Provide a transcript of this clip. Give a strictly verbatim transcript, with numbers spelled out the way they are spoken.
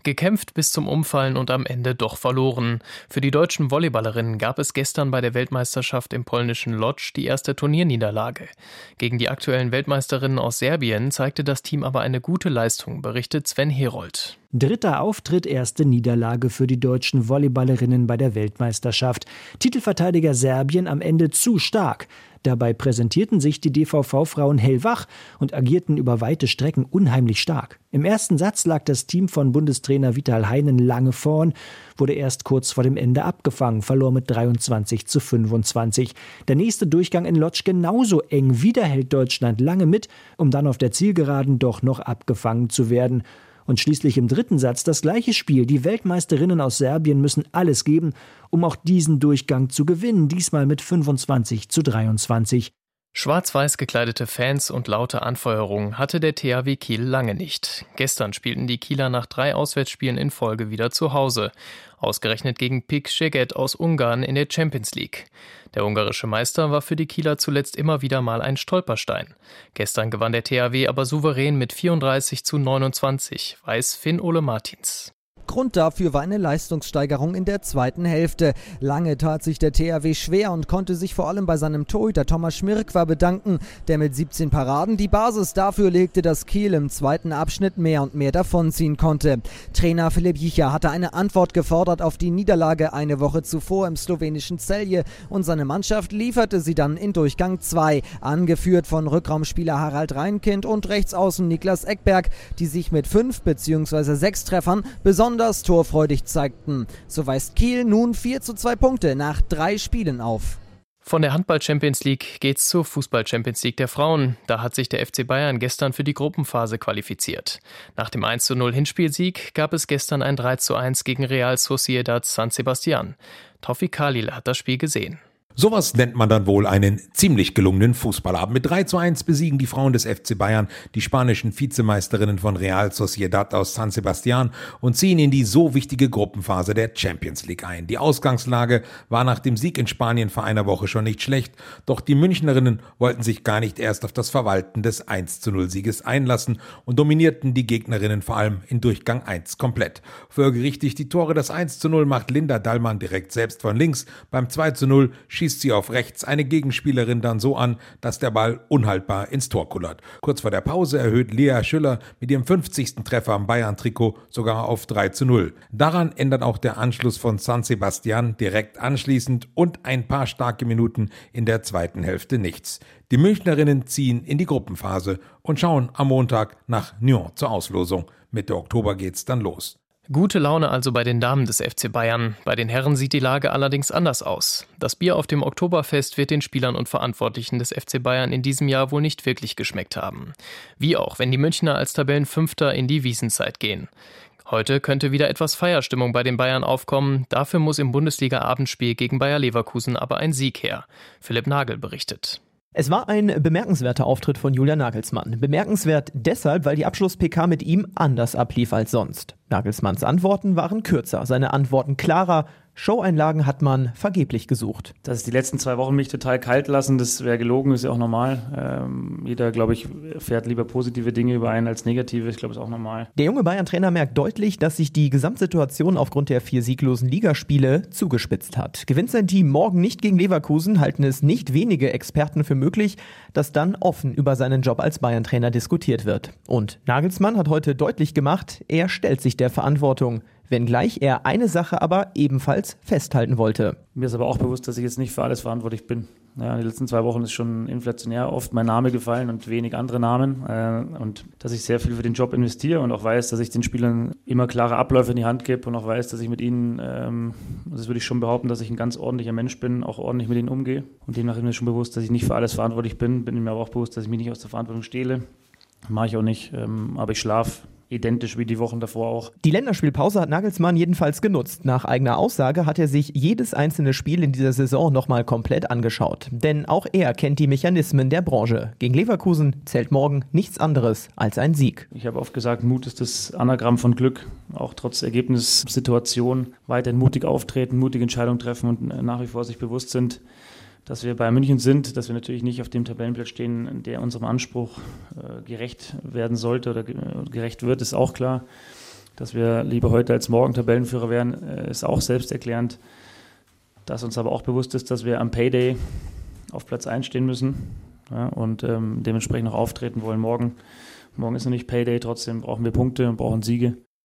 Gekämpft bis zum Umfallen und am Ende doch verloren. Für die deutschen Volleyballerinnen gab es gestern bei der Weltmeisterschaft im polnischen Lodz die erste Turnierniederlage. Gegen die aktuellen Weltmeisterinnen aus Serbien zeigte das Team aber eine gute Leistung, berichtet Sven Herold. Dritter Auftritt, erste Niederlage für die deutschen Volleyballerinnen bei der Weltmeisterschaft. Titelverteidiger Serbien am Ende zu stark. Dabei präsentierten sich die D V V-Frauen hellwach und agierten über weite Strecken unheimlich stark. Im ersten Satz lag das Team von Bundestrainer Vital Heinen lange vorn, wurde erst kurz vor dem Ende abgefangen, verlor mit dreiundzwanzig zu fünfundzwanzig. Der nächste Durchgang in Lodz genauso eng. Wieder hält Deutschland lange mit, um dann auf der Zielgeraden doch noch abgefangen zu werden. Und schließlich im dritten Satz das gleiche Spiel. Die Weltmeisterinnen aus Serbien müssen alles geben, um auch diesen Durchgang zu gewinnen, diesmal mit fünfundzwanzig zu dreiundzwanzig. Schwarz-weiß gekleidete Fans und laute Anfeuerungen hatte der T H W Kiel lange nicht. Gestern spielten die Kieler nach drei Auswärtsspielen in Folge wieder zu Hause. Ausgerechnet gegen Pik Szeged aus Ungarn in der Champions League. Der ungarische Meister war für die Kieler zuletzt immer wieder mal ein Stolperstein. Gestern gewann der T H W aber souverän mit vierunddreißig zu neunundzwanzig, weiß Finn-Ole Martins. Grund dafür war eine Leistungssteigerung in der zweiten Hälfte. Lange tat sich der T H W schwer und konnte sich vor allem bei seinem Torhüter Thomas Schmirkwa bedanken, der mit siebzehn Paraden die Basis dafür legte, dass Kiel im zweiten Abschnitt mehr und mehr davonziehen konnte. Trainer Filip Jicha hatte eine Antwort gefordert auf die Niederlage eine Woche zuvor im slowenischen Celje und seine Mannschaft lieferte sie dann in Durchgang zwei, angeführt von Rückraumspieler Harald Reinkind und Rechtsaußen Niklas Ekberg, die sich mit fünf bzw. sechs Treffern besonders torfreudig zeigten. So weist Kiel nun vier zu zwei Punkte nach drei Spielen auf. Von der Handball-Champions League geht's zur Fußball-Champions League der Frauen. Da hat sich der F C Bayern gestern für die Gruppenphase qualifiziert. Nach dem eins zu null Hinspielsieg gab es gestern ein drei zu eins gegen Real Sociedad San Sebastián. Tawfik Khalil hat das Spiel gesehen. Sowas nennt man dann wohl einen ziemlich gelungenen Fußballabend. Mit drei zu eins besiegen die Frauen des F C Bayern die spanischen Vizemeisterinnen von Real Sociedad aus San Sebastián und ziehen in die so wichtige Gruppenphase der Champions League ein. Die Ausgangslage war nach dem Sieg in Spanien vor einer Woche schon nicht schlecht, doch die Münchnerinnen wollten sich gar nicht erst auf das Verwalten des eins zu null Sieges einlassen und dominierten die Gegnerinnen vor allem in Durchgang eins komplett. Folgerichtig die Tore, das eins zu null macht Linda Dallmann direkt selbst von links, beim zwei zu null schießt sie auf rechts eine Gegenspielerin dann so an, dass der Ball unhaltbar ins Tor kullert. Kurz vor der Pause erhöht Lea Schüller mit ihrem fünfzigsten Treffer am Bayern-Trikot sogar auf drei zu null. Daran ändert auch der Anschluss von San Sebastián direkt anschließend und ein paar starke Minuten in der zweiten Hälfte nichts. Die Münchnerinnen ziehen in die Gruppenphase und schauen am Montag nach Nyon zur Auslosung. Mitte Oktober geht's dann los. Gute Laune also bei den Damen des F C Bayern. Bei den Herren sieht die Lage allerdings anders aus. Das Bier auf dem Oktoberfest wird den Spielern und Verantwortlichen des F C Bayern in diesem Jahr wohl nicht wirklich geschmeckt haben. Wie auch, wenn die Münchner als Tabellenfünfter in die Wiesenzeit gehen. Heute könnte wieder etwas Feierstimmung bei den Bayern aufkommen. Dafür muss im Bundesliga-Abendspiel gegen Bayer Leverkusen aber ein Sieg her. Philipp Nagel berichtet. Es war ein bemerkenswerter Auftritt von Julian Nagelsmann. Bemerkenswert deshalb, weil die Abschluss-P K mit ihm anders ablief als sonst. Nagelsmanns Antworten waren kürzer, seine Antworten klarer. Showeinlagen hat man vergeblich gesucht. Dass es die letzten zwei Wochen mich total kalt lassen, das wäre gelogen, ist ja auch normal. Ähm, jeder, glaube ich, fährt lieber positive Dinge über einen als negative. Ich glaube, ist auch normal. Der junge Bayern-Trainer merkt deutlich, dass sich die Gesamtsituation aufgrund der vier sieglosen Ligaspiele zugespitzt hat. Gewinnt sein Team morgen nicht gegen Leverkusen, halten es nicht wenige Experten für möglich, dass dann offen über seinen Job als Bayern-Trainer diskutiert wird. Und Nagelsmann hat heute deutlich gemacht, er stellt sich der Verantwortung, wenngleich er eine Sache aber ebenfalls festhalten wollte. Mir ist aber auch bewusst, dass ich jetzt nicht für alles verantwortlich bin. Ja, die letzten zwei Wochen ist schon inflationär oft mein Name gefallen und wenig andere Namen. Äh, und dass ich sehr viel für den Job investiere und auch weiß, dass ich den Spielern immer klare Abläufe in die Hand gebe und auch weiß, dass ich mit ihnen, ähm, das würde ich schon behaupten, dass ich ein ganz ordentlicher Mensch bin, auch ordentlich mit ihnen umgehe. Und demnach ist mir schon bewusst, dass ich nicht für alles verantwortlich bin. Bin mir aber auch bewusst, dass ich mich nicht aus der Verantwortung stehle. Mache ich auch nicht, ähm, aber ich schlafe identisch wie die Wochen davor auch. Die Länderspielpause hat Nagelsmann jedenfalls genutzt. Nach eigener Aussage hat er sich jedes einzelne Spiel in dieser Saison nochmal komplett angeschaut. Denn auch er kennt die Mechanismen der Branche. Gegen Leverkusen zählt morgen nichts anderes als ein Sieg. Ich habe oft gesagt, Mut ist das Anagramm von Glück. Auch trotz Ergebnissituation weiterhin mutig auftreten, mutige Entscheidungen treffen und nach wie vor sich bewusst sind, dass wir bei München sind, dass wir natürlich nicht auf dem Tabellenplatz stehen, der unserem Anspruch äh, gerecht werden sollte oder ge- gerecht wird, ist auch klar. Dass wir lieber heute als morgen Tabellenführer wären, ist auch selbsterklärend. Dass uns aber auch bewusst ist, dass wir am Payday auf Platz eins stehen müssen, ja, und ähm, dementsprechend auch auftreten wollen morgen. Morgen ist noch nicht Payday, trotzdem brauchen wir Punkte und brauchen Siege.